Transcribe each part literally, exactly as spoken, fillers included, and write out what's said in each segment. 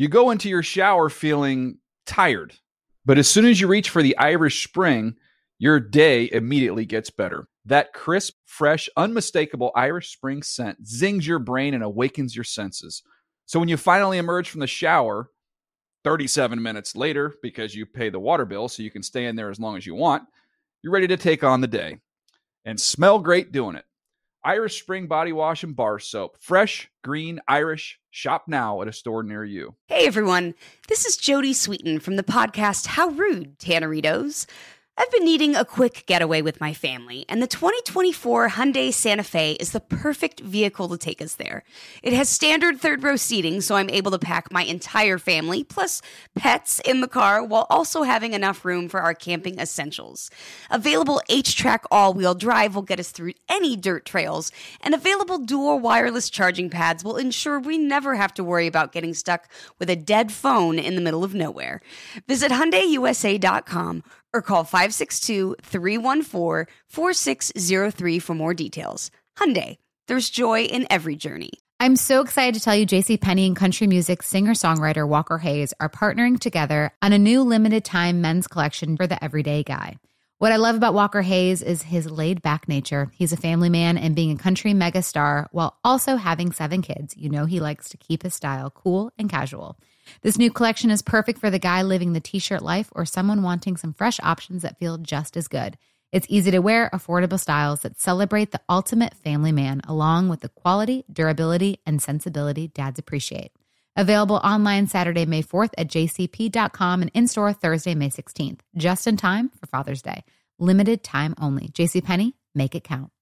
You go into your shower feeling tired, but as soon as you reach for the Irish Spring, your day immediately gets better. That crisp, fresh, unmistakable Irish Spring scent zings your brain and awakens your senses. So when you finally emerge from the shower, thirty-seven minutes later, because you pay the water bill so you can stay in there as long as you want, you're ready to take on the day and smell great doing it. Irish Spring Body Wash and Bar Soap. Fresh, green, Irish. Shop now at a store near you. Hey, everyone. This is Jody Sweeten from the podcast How Rude, Tanneritos. I've been needing a quick getaway with my family, and the twenty twenty-four Hyundai Santa Fe is the perfect vehicle to take us there. It has standard third-row seating, so I'm able to pack my entire family, plus pets, in the car, while also having enough room for our camping essentials. Available H-Track all-wheel drive will get us through any dirt trails, and available dual wireless charging pads will ensure we never have to worry about getting stuck with a dead phone in the middle of nowhere. Visit Hyundai U S A dot com or call five six two, three one four, four six zero three for more details. Hyundai, there's joy in every journey. I'm so excited to tell you JCPenney and country music singer-songwriter Walker Hayes are partnering together on a new limited-time men's collection for the everyday guy. What I love about Walker Hayes is his laid-back nature. He's a family man, and being a country megastar while also having seven kids, you know he likes to keep his style cool and casual. This new collection is perfect for the guy living the t-shirt life or someone wanting some fresh options that feel just as good. It's easy to wear, affordable styles that celebrate the ultimate family man, along with the quality, durability, and sensibility dads appreciate. Available online Saturday, May fourth at j c p dot com and in-store Thursday, May sixteenth. Just in time for Father's Day. Limited time only. JCPenney, make it count.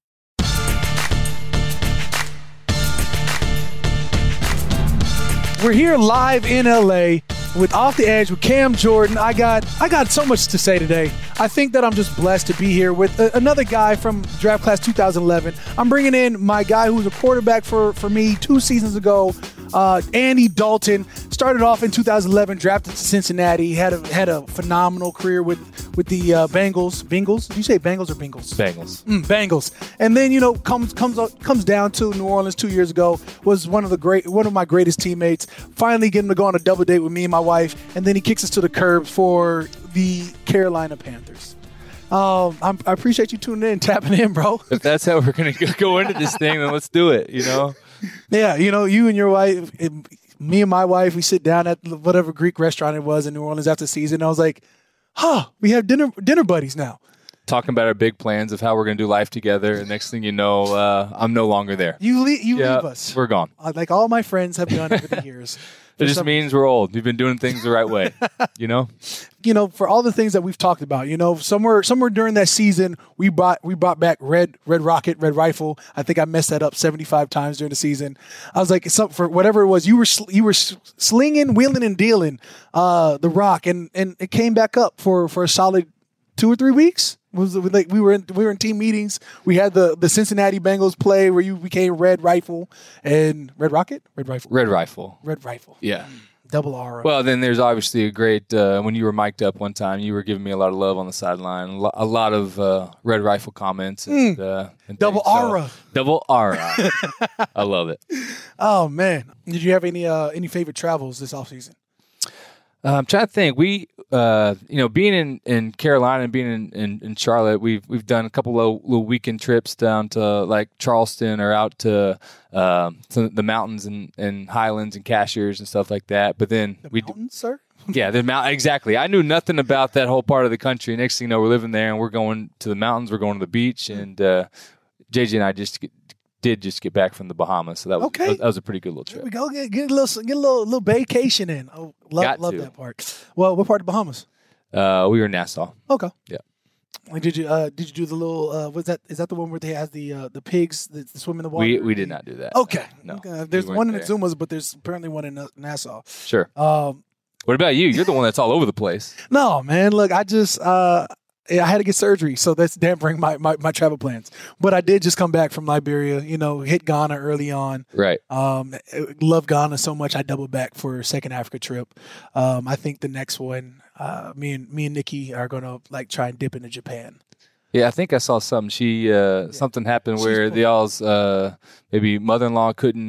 We're here live in L A with Off the Edge with Cam Jordan. I got I got so much to say today. I think that I'm just blessed to be here with a, another guy from draft class two thousand eleven. I'm bringing in my guy who was a quarterback for, for me two seasons ago, uh, Andy Dalton. Started off in two thousand eleven, drafted to Cincinnati. Had a had a phenomenal career with with the uh, Bengals. Bengals? Did you say Bengals or Bengals? Bengals. Mm, Bengals. And then you know comes comes comes down to New Orleans two years ago. Was one of the great one of my greatest teammates. Finally getting to go on a double date with me and my wife, and then he kicks us to the curb for the Carolina Panthers. Um, I'm, I appreciate you tuning in, tapping in, bro. If that's how we're gonna go into this thing, then let's do it. You know. Yeah, you know, you and your wife. It, Me and my wife, we sit down at whatever Greek restaurant it was in New Orleans after the season. And I was like, huh, we have dinner dinner buddies now. Talking about our big plans of how we're going to do life together. And next thing you know, uh, I'm no longer there. You, le- you yeah, leave us. We're gone. Uh, like all my friends have done over the years. It just means we're old. We've been doing things the right way, you know? You know, for all the things that we've talked about, you know, somewhere somewhere during that season, we brought we brought back Red Red Rocket, Red Rifle. I think I messed that up seventy-five times during the season. I was like, some, for whatever it was, you were sl- you were slinging, wheeling, and dealing uh, the rock, and and it came back up for, for a solid two or three weeks. It was like we were in we were in team meetings. We had the, the Cincinnati Bengals play where you became Red Rifle and Red Rocket, Red Rifle, Red Rifle, Red Rifle. Yeah. Double R. Well, then there's obviously a great, uh, when you were mic'd up one time, you were giving me a lot of love on the sideline, a, lo- a lot of uh, Red Rifle comments. And, mm. uh, and Double Aura. So, double Aura. I love it. Oh, man. Did you have any uh, any favorite travels this offseason? Uh, I'm trying to think. We, uh, you know, being in, in Carolina and being in, in, in Charlotte, we've we've done a couple of little weekend trips down to like Charleston or out to, uh, to the mountains and, and highlands and Cashiers and stuff like that. But then the we, mountains, sir. Yeah, the mount exactly. I knew nothing about that whole part of the country. Next thing you know, we're living there and we're going to the mountains. We're going to the beach, and uh, J J and I just get, did just get back from the Bahamas, so that was okay. that was a pretty good little trip. There we go. Get, get a little get a little little vacation in. Oh, love Got love to. that part. Well, what part of Bahamas? Uh, we were in Nassau. Okay. Yeah. Like, did you uh, did you do the little? Uh, was that is that the one where they has the uh, the pigs that swim in the water? We we did not do that. Okay. No. Okay. There's we one in there. Exumas, but there's apparently one in uh, Nassau. Sure. Um. What about you? You're the one that's all over the place. No, man. Look, I just uh, I had to get surgery, so that's dampering my, my, my travel plans. But I did just come back from Liberia, you know, hit Ghana early on. Right. Um, love Ghana so much, I doubled back for a second Africa trip. Um, I think the next one, uh, me and me and Nikki are going to like try and dip into Japan. Yeah, I think I saw something. She uh, yeah. something happened She's where cool. the y'all's uh, maybe mother-in-law couldn't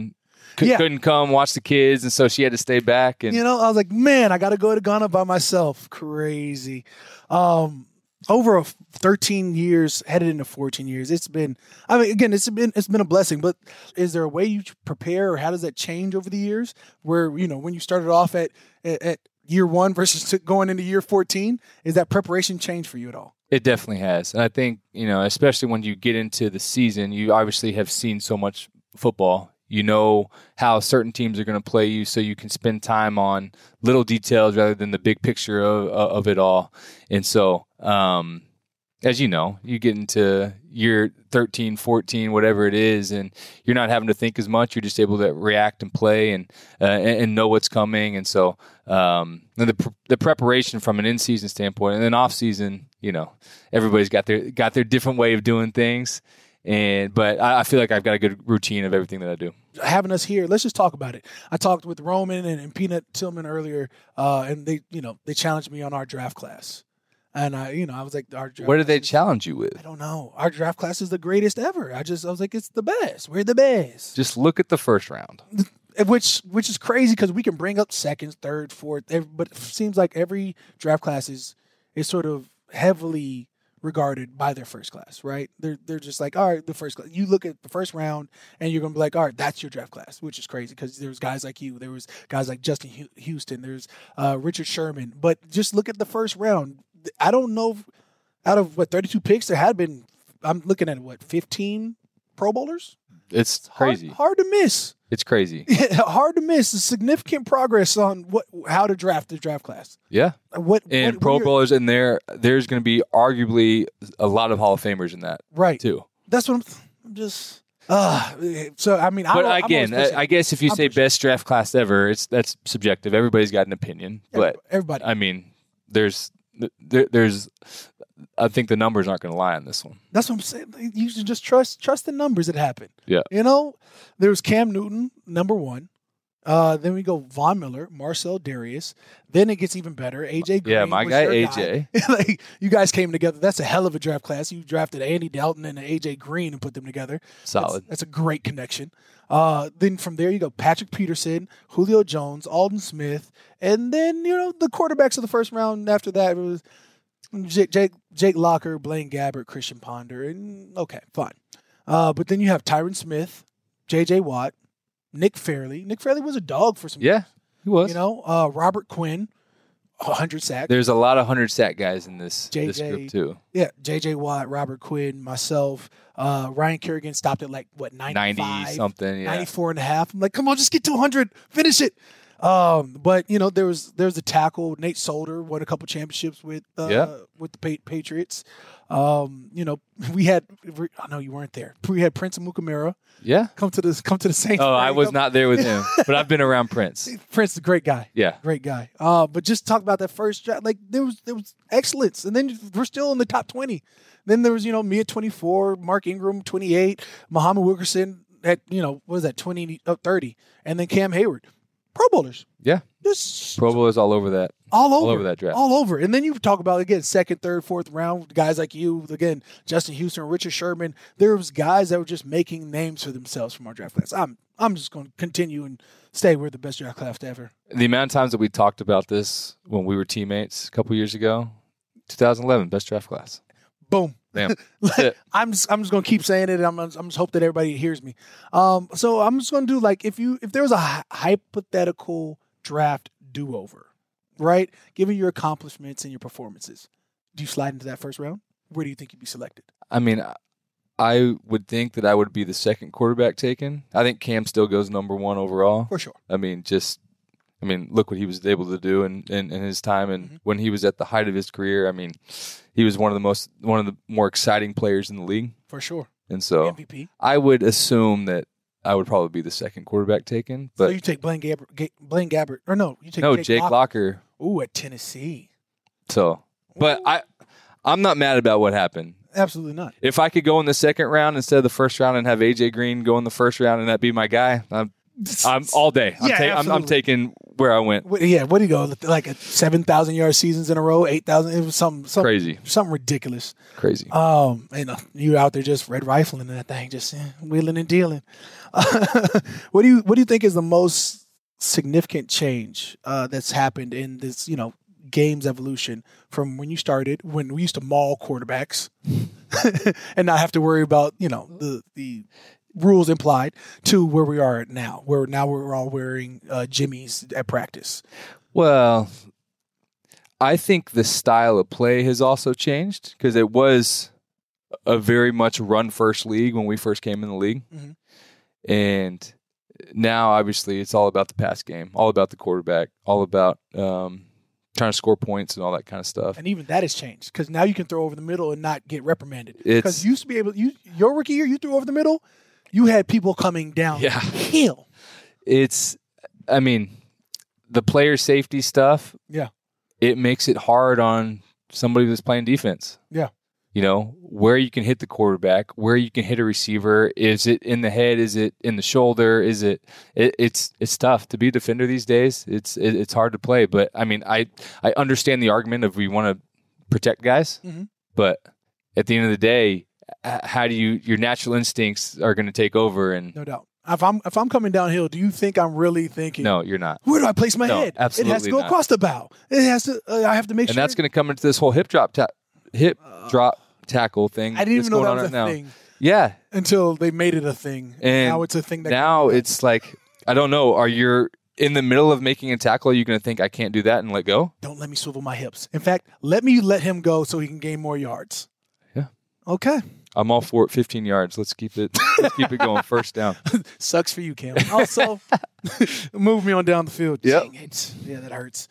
c- Yeah. couldn't come watch the kids, and so she had to stay back. And You know, I was like, man, I got to go to Ghana by myself. Crazy. Um, over a thirteen years, headed into fourteen years, it's been. I mean, again, it's been it's been a blessing. But is there a way you prepare, or how does that change over the years? Where you know when you started off at at, at year one versus to going into year fourteen, is that preparation change for you at all? It definitely has. And I think, you know, especially when you get into the season, you obviously have seen so much football. You know how certain teams are going to play you, so you can spend time on little details rather than the big picture of, of it all. And so, um, as you know, you get into year thirteen, fourteen, whatever it is, and you're not having to think as much. You're just able to react and play and uh, and, and know what's coming. And so um, and the pr- the preparation from an in-season standpoint, and then off-season, you know, everybody's got their got their different way of doing things. And but I, I feel like I've got a good routine of everything that I do. Having us here, let's just talk about it. I talked with Roman and, and Peanut Tillman earlier, uh, and they, you know, they challenged me on our draft class, and I, you know, I was like, our draft What did they class is- challenge you with? I don't know. Our draft class is the greatest ever. I just, I was like, it's the best. We're the best. Just look at the first round. Which, which is crazy because we can bring up seconds, third, fourth, every, but it seems like every draft class is is sort of heavily regarded by their first class, right? They're they're just like, all right, the first class. You look at the first round, and you're gonna be like, all right, that's your draft class, which is crazy because there was guys like you, there was guys like Justin Hu- Houston, there's uh, Richard Sherman, but just look at the first round. I don't know, out of what thirty-two picks, there had been. I'm looking at what fifteen Pro Bowlers. It's crazy. Hard, hard to miss. It's crazy. Hard to miss. Significant progress on what how to draft the draft class. Yeah. What And what, Pro what are your- Bowlers in there, there's going to be arguably a lot of Hall of Famers in that right? too. That's what I'm, I'm just. Uh, so I mean, But I'm, again, I'm always I, I guess if you I'm say pushing. best draft class ever, it's that's subjective. Everybody's got an opinion, but everybody. I mean, there's there, there's. I think the numbers aren't going to lie on this one. That's what I'm saying. You should just trust trust the numbers that happen. Yeah. You know, there was Cam Newton, number one. Uh, then we go Von Miller, Marcel Darius. Then it gets even better. A J Green. Yeah, my was guy, your A J. like, you guys came together. That's a hell of a draft class. You drafted Andy Dalton and A J Green and put them together. Solid. That's, that's a great connection. Uh, then from there you go Patrick Peterson, Julio Jones, Alden Smith, and then you know the quarterbacks of the first round. After that it was Jake Jake, Jake Locker, Blaine Gabbert, Christian Ponder, and okay, fine. Uh, but then you have Tyron Smith, J J Watt, Nick Fairley. Nick Fairley was a dog for some. Yeah, he was. You know, uh, Robert Quinn, one hundred sacks. There's a lot of hundred sack guys in this J J, this group too. Yeah, J J Watt, Robert Quinn, myself, uh, Ryan Kerrigan stopped at like what ninety-five, ninety something. Yeah. ninety-four and a half. I'm like, come on, just get to one hundred, finish it. Um, but you know, there was there was a tackle. Nate Solder won a couple championships with uh, Yeah. with the pa- Patriots. Um, you know, we had I know you weren't there. We had Prince Amukamara Yeah. come to the come to the Saints. Oh, I parade. was not there with him, but I've been around Prince. Prince is a great guy. Yeah. Great guy. Uh, but just talk about that first draft. Like there was there was excellence, and then we're still in the top twenty. Then there was you know me at twenty-four, Mark Ingram twenty-eight, Muhammad Wilkerson at you know what was that twenty oh, thirty, and then Cam Hayward, Pro Bowlers. Yeah. Just Pro Bowlers all over that. all over, over that draft. all over. And then you talk about again second, third, fourth round guys like you again, Justin Houston, Richard Sherman. There was guys that were just making names for themselves from our draft class. I'm I'm just going to continue and stay. We're the best draft class ever. The amount of times that we talked about this when we were teammates a couple years ago, twenty eleven, best draft class. Boom. Damn. That's it. I'm just, I'm just gonna keep saying it. And I'm I'm just hope that everybody hears me. Um, so I'm just gonna do like if you if there was a hy- hypothetical draft do over, right? Given your accomplishments and your performances, do you slide into that first round? Where do you think you'd be selected? I mean, I would think that I would be the second quarterback taken. I think Cam still goes number one overall. For sure. I mean, just, I mean, look what he was able to do in, in, in his time. And Mhm. when he was at the height of his career, I mean, he was one of the most, one of the more exciting players in the league. For sure. And so M V P. I would assume that I would probably be the second quarterback taken. So But you take Blaine Gabbert, Ga- Blaine Gabbert, or no? You take no, Jake, Jake Locker. Locker. Ooh, at Tennessee. So, but Ooh. I, I'm not mad about what happened. Absolutely not. If I could go in the second round instead of the first round and have A J Green go in the first round and that be my guy, I'm I'm all day. I'm, Yeah, ta- I'm, I'm absolutely. taking where I went. What, yeah, what do you go? Like a seven thousand yard seasons in a row, eight thousand. It was something, something Crazy. something ridiculous. Crazy. Um, and uh, you out there just red rifling that thing, just eh, wheeling and dealing. what do you what do you think is the most significant change uh, that's happened in this, you know, game's evolution from when you started, when we used to maul quarterbacks and not have to worry about, you know, the the rules implied, to where we are now, where now we're all wearing uh, jimmies at practice? Well, I think the style of play has also changed, because it was a very much run-first league when we first came in the league. Mm-hmm. And now, obviously, it's all about the pass game, all about the quarterback, all about um, trying to score points and all that kind of stuff. And even that has changed, because now you can throw over the middle and not get reprimanded. It's- Because you used to be able, you your rookie year, you threw over the middle, you had people coming down Yeah. hill. It's, I mean, the player safety stuff, Yeah. it makes it hard on somebody that's playing defense. Yeah. You know, where you can hit the quarterback, where you can hit a receiver. Is it in the head? Is it in the shoulder? Is it, it it's it's tough to be a defender these days. It's it, it's hard to play. But I mean, I I understand the argument of we want to protect guys, Mm-hmm. but at the end of the day, h- how do you your natural instincts are going to take over? And No doubt. If I'm if I'm coming downhill, do you think I'm really thinking, no, you're not. where do I place my No, head? It has to absolutely go not. across the bow. It has to. Uh, I have to make And sure. that's going to come into this whole hip drop ta- hip drop tackle thing. I didn't that's even know going that on was a right now. thing Yeah, until they made it a thing. And now it's a thing. That now it's like, I don't know. Are you in the middle of making a tackle? Are you going to think I can't do that and let go? don't let me swivel my hips. In fact, let me let him go so he can gain more yards. Yeah. Okay. I'm all for it. fifteen yards. Let's keep it. Let's keep it going. First down. Sucks for you, Cam. Also, move me on down the field. Yep. Dang it. Yeah, that hurts.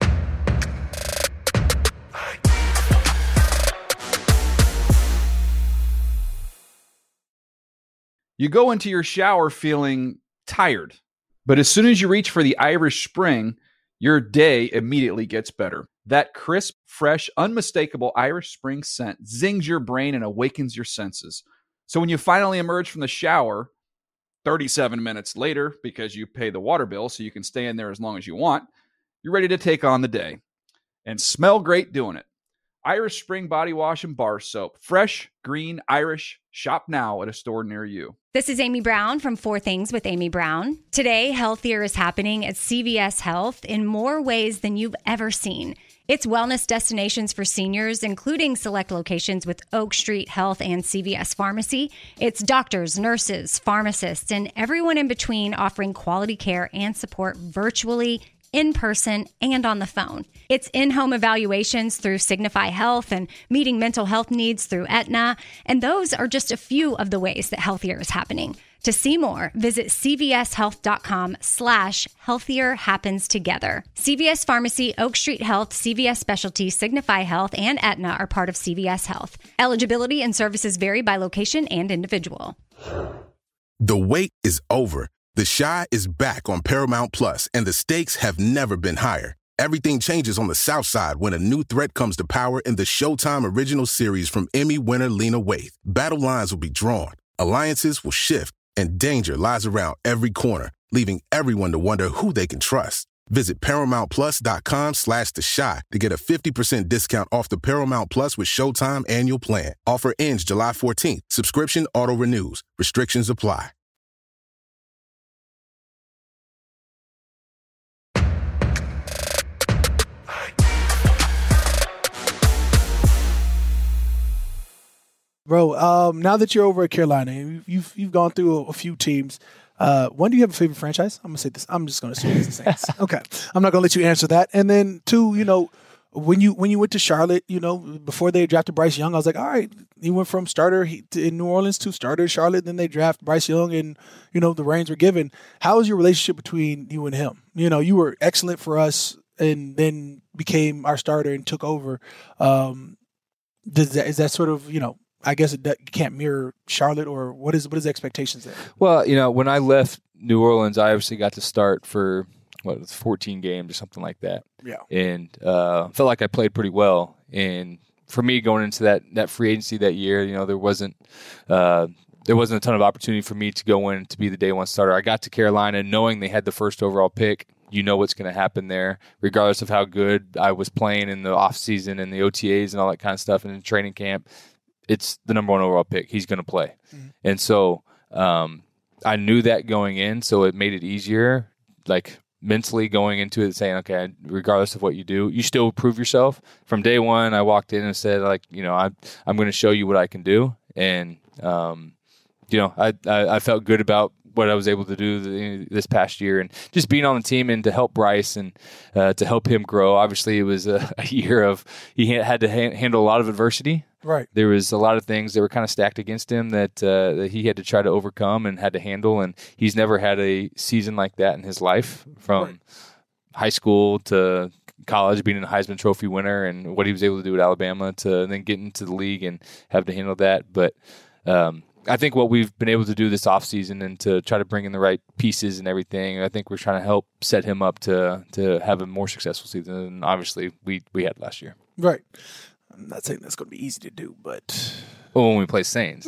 You go into your shower feeling tired, but as soon as you reach for the Irish Spring, your day immediately gets better. That crisp, fresh, unmistakable Irish Spring scent zings your brain and awakens your senses. So when you finally emerge from the shower, thirty-seven minutes later, because you pay the water bill so you can stay in there as long as you want, you're ready to take on the day and smell great doing it. Irish Spring Body Wash and Bar Soap. Fresh, green, Irish. Shop now at a store near you. This is Amy Brown from Four Things with Amy Brown. Today, healthier is happening at C V S Health in more ways than you've ever seen. It's wellness destinations for seniors, including select locations with Oak Street Health and C V S Pharmacy. It's doctors, nurses, pharmacists, and everyone in between offering quality care and support virtually, in person, and on the phone. It's in-home evaluations through Signify Health and meeting mental health needs through Aetna. And those are just a few of the ways that healthier is happening. To see more, visit cvshealth.com slash healthier happens together. C V S Pharmacy, Oak Street Health, C V S Specialty, Signify Health, and Aetna are part of C V S Health. Eligibility and services vary by location and individual. The wait is over. The Chi is back on Paramount Plus, and the stakes have never been higher. Everything changes on the South Side when a new threat comes to power in the Showtime original series from Emmy winner Lena Waithe. Battle lines will be drawn, alliances will shift, and danger lies around every corner, leaving everyone to wonder who they can trust. Visit ParamountPlus.com slash The Chi to get a fifty percent discount off the Paramount Plus with Showtime annual plan. Offer ends July fourteenth. Subscription auto-renews. Restrictions apply. Bro, um, now that you're over at Carolina, you've you've, you've gone through a, a few teams. Uh, one, do you have a favorite franchise? I'm gonna say this. I'm just gonna assume it's the Saints. Okay, I'm not gonna let you answer that. And then two, you know, when you when you went to Charlotte, you know, before they drafted Bryce Young, I was like, all right, he went from starter he, to, in New Orleans to starter in Charlotte. Then they draft Bryce Young, and you know the reins were given. How is your relationship between you and him? You know, you were excellent for us, and then became our starter and took over. Um, does that is that sort of you know? I guess it can't mirror Charlotte, or what is what is the expectations there? Well, you know, when I left New Orleans, I obviously got to start for what was fourteen games or something like that. Yeah, and uh, felt like I played pretty well. And for me, going into that that free agency that year, you know, there wasn't uh, there wasn't a ton of opportunity for me to go in to be the day one starter. I got to Carolina knowing they had the first overall pick. You know what's going to happen there, regardless of how good I was playing in the off season and the O T As and all that kind of stuff and in training camp. It's the number one overall pick. He's going to play. Mm-hmm. And so um, I knew that going in, so it made it easier, like mentally going into it saying, okay, regardless of what you do, you still prove yourself. From day one, I walked in and said, like, you know, I, I'm going to show you what I can do. And, um, you know, I, I, I felt good about what I was able to do the, this past year and just being on the team and to help Bryce and uh, to help him grow. Obviously, it was a, a year of he had to ha- handle a lot of adversity. Right. There was a lot of things that were kind of stacked against him that, uh, that he had to try to overcome and had to handle. And he's never had a season like that in his life, from right. high school to college, being a Heisman Trophy winner, and what he was able to do at Alabama to then get into the league and have to handle that. But um, I think what we've been able to do this offseason and to try to bring in the right pieces and everything, I think we're trying to help set him up to to have a more successful season than obviously we, we had last year. Right. I'm not saying that's going to be easy to do, but... Well, when we play Saints.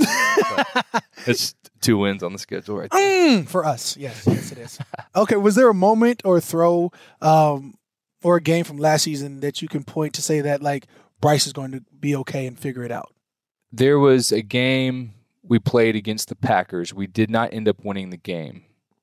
It's two wins on the schedule right there. Mm, for us, yes. Yes, it is. Okay, was there a moment or throw um, or a game from last season that you can point to say that, like, Bryce is going to be okay and figure it out? There was a game we played against the Packers. We did not end up winning the game,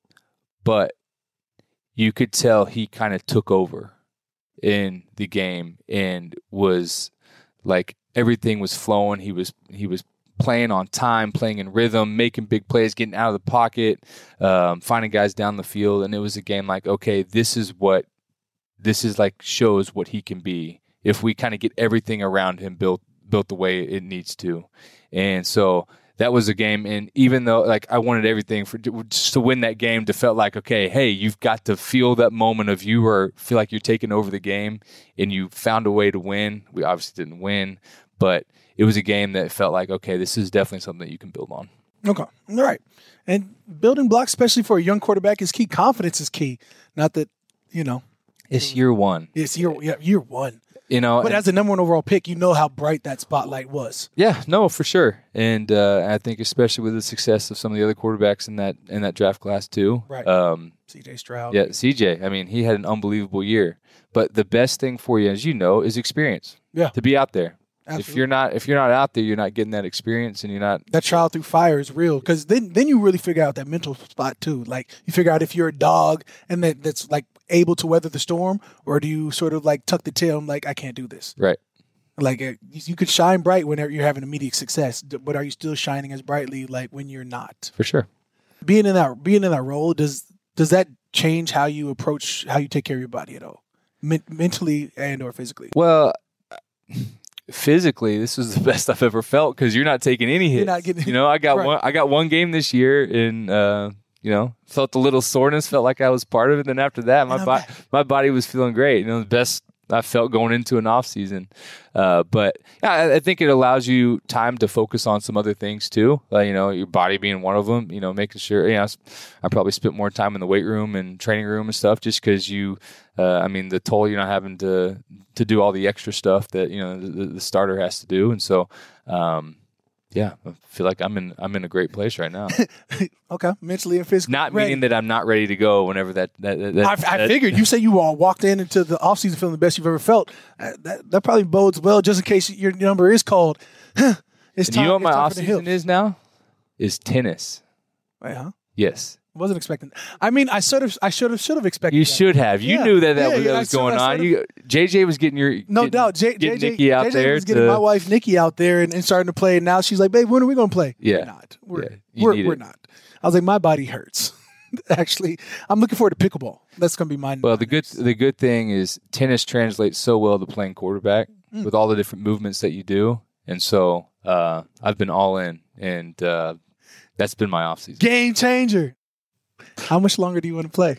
but you could tell he kind of took over in the game and was like everything was flowing. He was he was playing on time, playing in rhythm, making big plays, getting out of the pocket, um, finding guys down the field. And it was a game like, okay, this is what this is like shows what he can be if we kind of get everything around him built built the way it needs to. And so that was a game, and even though like I wanted everything for just to win that game, to felt like, okay, hey, you've got to feel that moment of you or feel like you're taking over the game, and you found a way to win. We obviously didn't win, but it was a game that felt like, okay, this is definitely something that you can build on. Okay, all right. And building blocks, especially for a young quarterback, is key. Confidence is key. Not that, you know. It's year one. It's year, yeah, year one. You know, but and, as a number one overall pick, you know how bright that spotlight was. Yeah, no, for sure. And uh, I think especially with the success of some of the other quarterbacks in that in that draft class too. Right. Um, C J Stroud. Yeah, C J. I mean, he had an unbelievable year. But the best thing for you, as you know, is experience. Yeah. To be out there. Absolutely. If you're not if you're not out there, you're not getting that experience, and you're not that trial through fire is real, because then then you really figure out that mental spot too. Like you figure out if you're a dog and that that's like able to weather the storm, or do you sort of like tuck the tail and like I can't do this. Right. Like uh, you could shine bright when you're having immediate success, but are you still shining as brightly like when you're not? For sure. Being in that being in that role, does does that change how you approach how you take care of your body at all, Men- mentally and or physically? Well. Physically, this was the best I've ever felt because you're not taking any hits. You're not getting, you know, I got right. one. I got one game this year, and uh, you know, felt a little soreness. Felt like I was part of it. Then after that, my body, my body was feeling great. You know, the best I felt going into an off season. Uh, but yeah, I, I think it allows you time to focus on some other things too. Uh, you know, your body being one of them. You know, making sure. You know, I probably spent more time in the weight room and training room and stuff just because you. Uh, I mean, the toll you're not having to to do all the extra stuff that you know the, the starter has to do, and so um, yeah, I feel like I'm in I'm in a great place right now. Okay, mentally and physically. Not ready. meaning that I'm not ready to go whenever that that. that, that I, I that, figured you say you all walked in into the offseason feeling the best you've ever felt. Uh, that that probably bodes well, just in case your number is called. Huh, it's time. You know what my off offseason is now? Is tennis. Wait, huh? Yes. Wasn't expecting. I mean, I sort of, I should have, should have expected. You that. should have. You yeah. knew that that, yeah, was, yeah, that was I going sort, I on. sort You, J J was getting your no getting, doubt. J, getting J J, Nikki out J J there. was getting to, my wife Nikki out there and, and starting to play. And now she's like, "Babe, when are we going to play?" Yeah, we're not. We're yeah, you we're, need we're it. not. I was like, my body hurts. Actually, I'm looking forward to pickleball. That's going to be mine. Well, the good the good thing is tennis translates so well to playing quarterback mm. with all the different movements that you do, and so uh, I've been all in, and uh, that's been my offseason. Game changer. How much longer do you want to play?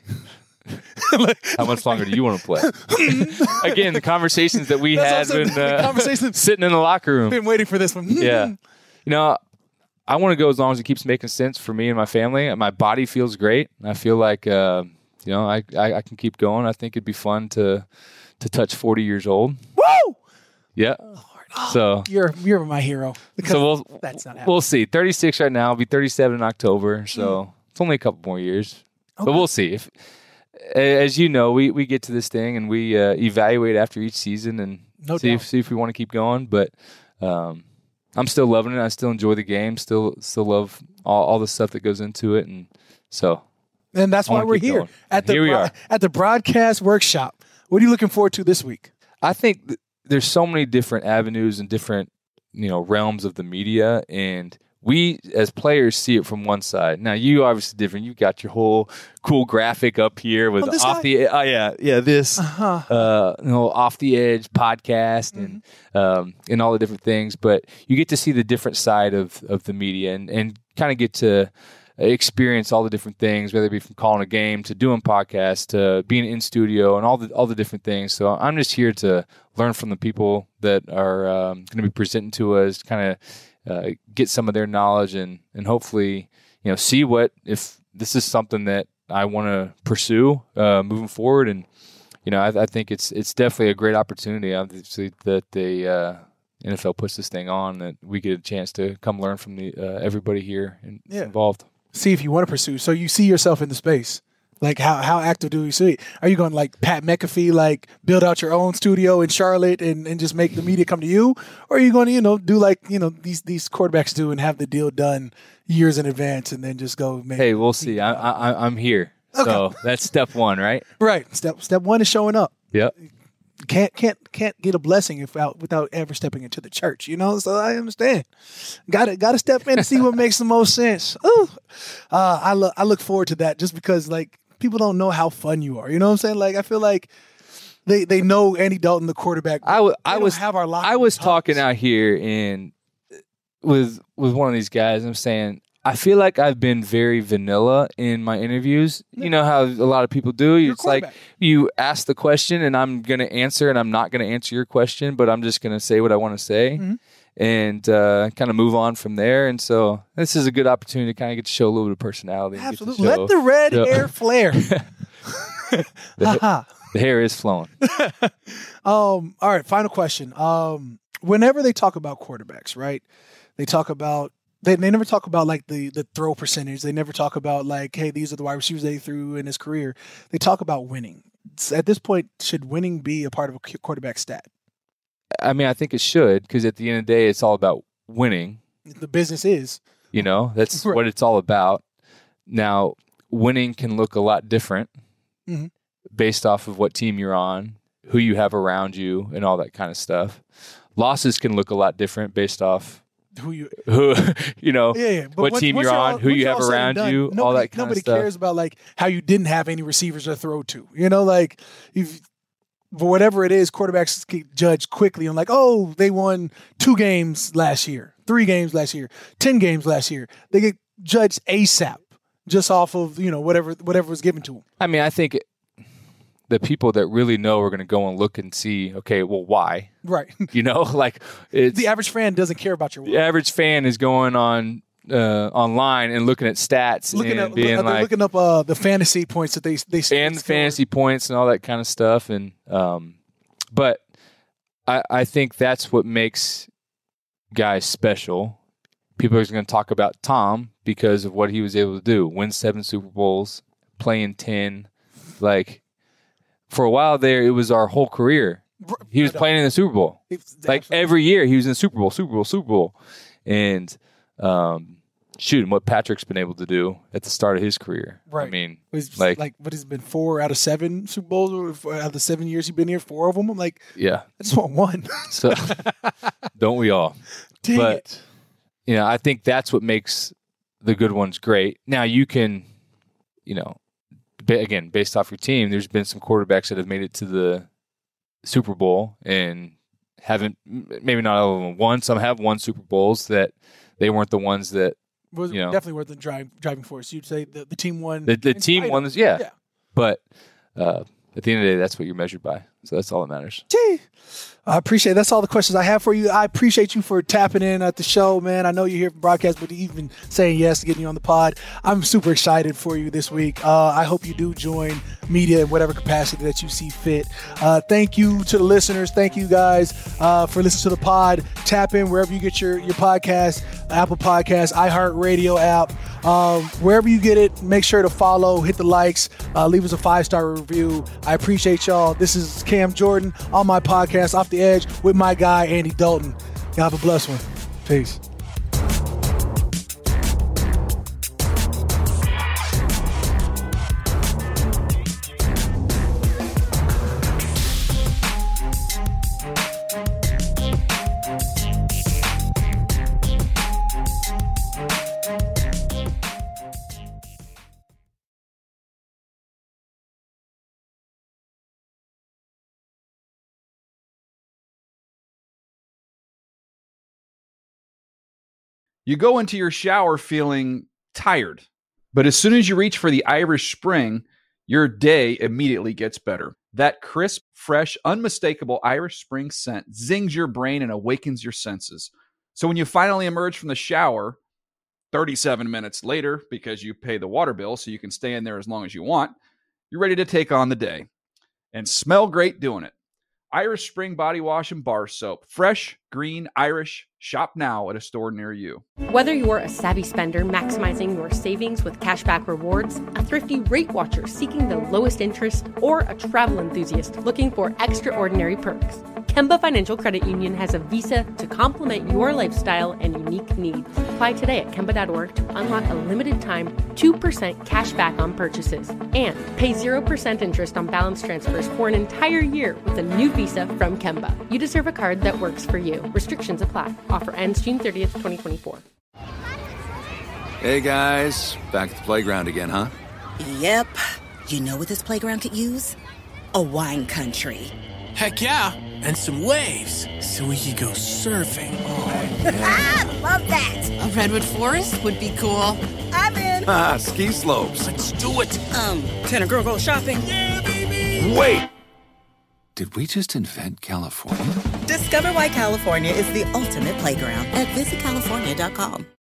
like, How much longer do you want to play? Again, the conversations that we had when uh, sitting in the locker room. Been waiting for this one. Yeah, you know, I want to go as long as it keeps making sense for me and my family. My body feels great. I feel like uh, you know I, I I can keep going. I think it'd be fun to to touch forty years old. Woo! Yeah. Oh, Lord. Oh, So you're you're my hero. Because so we'll that's not happening. we'll see. thirty-six right now. I'll be thirty-seven in October. So Mm. it's only a couple more years. Okay. But we'll see. If, as you know, we, we get to this thing and we uh, evaluate after each season and No see doubt. if see if we want to keep going. But um, I'm still loving it. I still enjoy the game. Still still love all, all the stuff that goes into it. And so And that's I why wanna we're keep here going. at the Here we bro- are. at the broadcast workshop. What are you looking forward to this week? I think th- there's so many different avenues and different, you know, realms of the media, and we as players see it from one side. Now, you obviously different. You've got your whole cool graphic up here with Oh, this off guy? the oh yeah yeah this Uh-huh. uh you know off the edge podcast and um and all the different things. But you get to see the different side of of the media and and kind of get to experience all the different things, whether it be from calling a game to doing podcasts to being in studio and all the all the different things. So I'm just here to learn from the people that are um, going to be presenting to us, kind of uh, get some of their knowledge and and hopefully you know see what if this is something that I want to pursue uh, moving forward. And you know I, I think it's it's definitely a great opportunity. Obviously that the uh, N F L puts this thing on, that we get a chance to come learn from the uh, everybody here and Yeah. involved. See if you want to pursue. So you see yourself in the space. Like how how active do you see it? Are you going like Pat McAfee, like build out your own studio in Charlotte and, and just make the media come to you? Or are you going to, you know, do like, you know, these these quarterbacks do and have the deal done years in advance and then just go make Hey, we'll see. I, I, I'm here, so that's step one, right? Right. Step step one is showing up. Yep. Can't can't can't get a blessing without without ever stepping into the church, you know. So I understand. Got to got to step in and see what makes the most sense. Ooh, uh, I look I look forward to that just because like people don't know how fun you are. You know what I'm saying? Like I feel like they they know Andy Dalton, the quarterback. I, w- They I don't was have our locker I was room talking talks. out here and with with one of these guys. I'm saying I feel like I've been very vanilla in my interviews. You know how a lot of people do. You're a It's like quarterback. you ask the question and I'm going to answer, and I'm not going to answer your question, but I'm just going to say what I want to say. Mhm. And uh, kind of move on from there. And so this is a good opportunity to kind of get to show a little bit of personality. and get to Absolutely. show- Let the red show- hair flare. the, Haha. the hair is flowing. Um, all right, final question. Um, whenever they talk about quarterbacks, right? They talk about they, they never talk about like the the throw percentage. They never talk about like, hey, these are the wide receivers they threw in his career. They talk about winning. At this point, should winning be a part of a quarterback stat? I mean, I think it should, because at the end of the day, it's all about winning. The business is. You know, that's Right. what it's all about. Now, winning can look a lot different Mhm. based off of what team you're on, who you have around you, and all that kind of stuff. Losses can look a lot different based off Who you? who, you know, Yeah, yeah. But what once- team once you're all- on, who once you you're have all said and around done, you, all nobody- that kind Nobody of stuff. cares about like how you didn't have any receivers to throw to. You know, like if for whatever it is, quarterbacks get judged quickly on like, oh, they won two games last year, three games last year, ten games last year. They get judged ASAP just off of you know whatever whatever was given to them. I mean, I think it, the people that really know are going to go and look and see, okay, well, why? Right. You know, like it's The average fan doesn't care about your the average fan is going on uh, online and looking at stats looking and at being they're like, looking up uh, the fantasy points that they they and the scored. fantasy points and all that kind of stuff. And um, but I, I think that's what makes guys special. People are going to talk about Tom because of what he was able to do: win seven Super Bowls, play in ten. Like for a while there, it was our whole career. He was playing in the Super Bowl. It's- Like absolutely. every year, he was in the Super Bowl, Super Bowl, Super Bowl, and um, shoot, and what Patrick's been able to do at the start of his career. I Right. mean, It's like- like, what has it been four out of seven Super Bowls, or four out of the seven years you've been here, four of them. I'm like, yeah. I just want one. So don't we all? Dang But- it. You know, I think that's what makes the good ones great. Now you can, you know, ba- again, based off your team, there's been some quarterbacks that have made it to the Super Bowl and haven't, m- maybe not all of them won. Some have won Super Bowls that they weren't the ones that Was you know. definitely worth the drive, driving force. You'd say the, the team won. the, the in team spite won. of- This, yeah. yeah. But uh, at the end of the day, that's what you're measured by. So that's all that matters. Gee. I appreciate it. That's all the questions I have for you. I appreciate you for tapping in at the show, man. I know you're here from broadcast, but even saying yes to getting you on the pod. I'm super excited for you this week. Uh, I hope you do join media in whatever capacity that you see fit. Uh, thank you to the listeners. Thank you guys uh, for listening to the pod. Tap in wherever you get your, your podcast, Apple Podcasts, iHeartRadio app. Um, wherever you get it, make sure to follow, hit the likes, uh, leave us a five-star review. I appreciate y'all. This is Cam Jordan on my podcast, Off the Edge, with my guy, Andy Dalton. Y'all have a blessed one. Peace. You go into your shower feeling tired, but as soon as you reach for the Irish Spring, your day immediately gets better. That crisp, fresh, unmistakable Irish Spring scent zings your brain and awakens your senses. So when you finally emerge from the shower, thirty-seven minutes later, because you pay the water bill so you can stay in there as long as you want, you're ready to take on the day and smell great doing it. Irish Spring Body Wash and Bar Soap. Fresh, green, Irish. Shop now at a store near you. Whether you're a savvy spender maximizing your savings with cashback rewards, a thrifty rate watcher seeking the lowest interest, or a travel enthusiast looking for extraordinary perks, Kemba Financial Credit Union has a visa to complement your lifestyle and unique needs. Apply today at Kemba dot org to unlock a limited time two percent cash back on purchases and pay zero percent interest on balance transfers for an entire year with a new visa from Kemba. You deserve a card that works for you. Restrictions apply. Offer ends June thirtieth, twenty twenty-four. Hey guys, back at the playground again, huh? Yep. You know what this playground could use? A wine country. Heck yeah, and some waves so we could go surfing. Oh, yeah. Love that. A redwood forest would be cool. I'm in. Ah, ski slopes. Let's do it. Um, can a girl go shopping? Yeah, baby. Wait. Did we just invent California? Discover why California is the ultimate playground at visit california dot com.